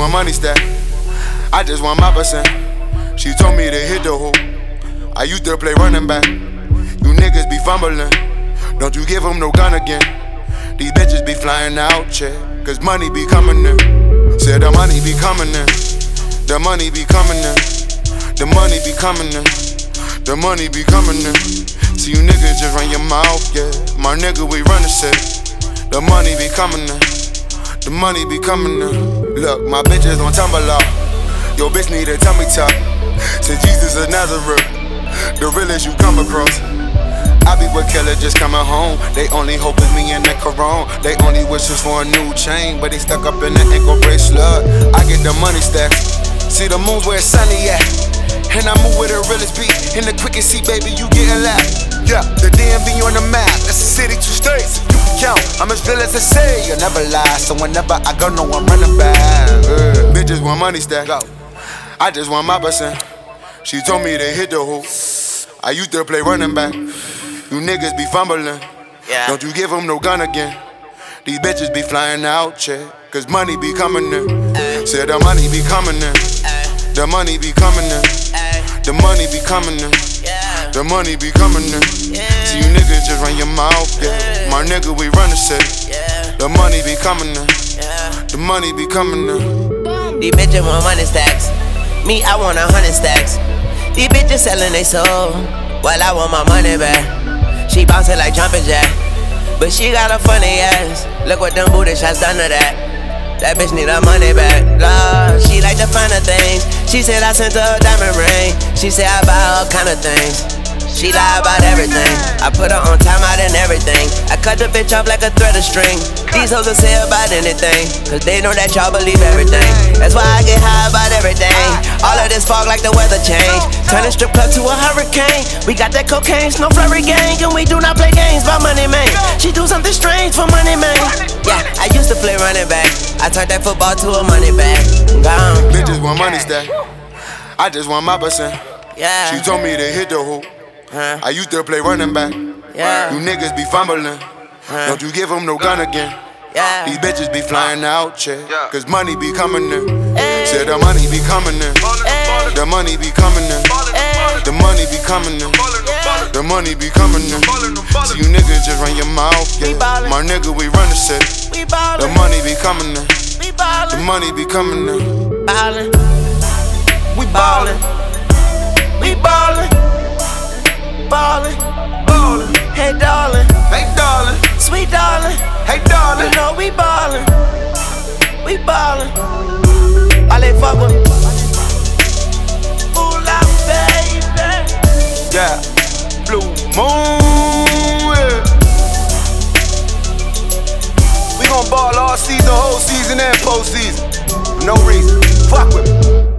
want money stack. I just want my percent. She told me to hit the hoop. I used to play running back. You niggas be fumbling. Don't you give them no gun again. These bitches be flying out, yeah. Cause money be coming in. Said the money be coming in. The money be coming in. The money be coming in. The money be coming in. See you niggas just run your mouth, yeah. My nigga, we run the shit. The money be coming in. The money be coming in. Look, my bitches on tumble off. Yo, bitch need a tummy tuck. Since Jesus of Nazareth, the realest you come across. I be with killer just coming home. They only hope is me and that Corona. They only wishes for a new chain, but they stuck up in the ankle bracelet. I get the money stacks. See the moon's where it's sunny at. And I move with the realest beat. In the quickest seat, baby, you getting lapped. Yeah, the DMV on the map. That's a city, 2 states. You can count, I'm as real as I say. You'll never lie, so whenever I go, no, I'm running back. Bitches want money stack. Go. I just want my percent. She told me to hit the hoop. I used to play running back. You niggas be fumbling. Yeah. Don't you give them no gun again. These bitches be flying out, yeah. Cause money be coming in. Said the money be coming in. The money be coming in. The money be coming in. The money be coming in. See you niggas just run your mouth, yeah. My nigga, we run the city. The money be coming in. The money be coming in. These bitches want money stacks. Me, I want 100 stacks. These bitches selling they soul. Well, I want my money back. She bouncing like jumping jack, but she got a funny ass. Look what them booty shots done to that. That bitch need her money back. Lord, she like the finer things. She said I sent her a diamond ring. She said I buy all kind of things. She lie about everything. I put her on time out and everything. I cut the bitch off like a thread of string. These hoes will say about anything, cause they know that y'all believe everything. That's why I get high about everything. All of this fog like the weather change. Turn a strip club to a hurricane. We got that cocaine, snow flurry gang. And we do not play games about money, man. She do something strange for money, man. Yeah, I used to play running back. I turned that football to a money bag. Gone. Bitches want money stack. I just want my percent. Yeah. She told me to hit the hoop. I used to play running back. Yeah. You niggas be fumbling. Don't you give them no gun again. Yeah. These bitches be flying out, yeah. Cause money be coming in. Said the money be coming in. The money be coming in. The money be coming in. The money be coming in. See you niggas just run your mouth, yeah. My nigga, we run the city. The money be coming in. The money be coming in. Ballin'. We ballin'. We ballin'. Ballin'. Ballin'. Hey darling. Hey darling. Sweet darling. Hey darling. You know we ballin'. We ballin'. All they fuck with. Fool out, baby. Yeah. Blue moon. Yeah. We gon' ball all season, whole season and postseason. For no reason. Fuck with me.